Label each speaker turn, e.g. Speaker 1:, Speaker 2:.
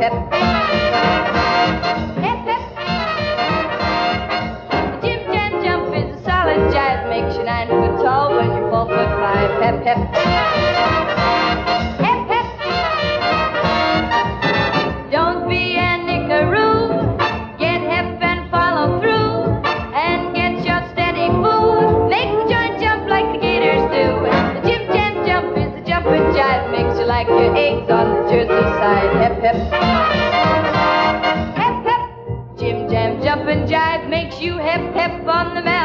Speaker 1: hep. Hep, hep. The Jim Jam jump is a solid jive, makes you 9 foot tall when you're 4 foot 5. Hep, hep. Hep, hep. Don't be a nickaroo. Get hep and follow through, and get your steady food. Make the joint jump like the gators do. The Jim Jam jump is the jump and jive, makes you like your eggs on the Jersey side. Hep, hep. Hep, hep. Jim Jam jump and jive makes you hep, hep on the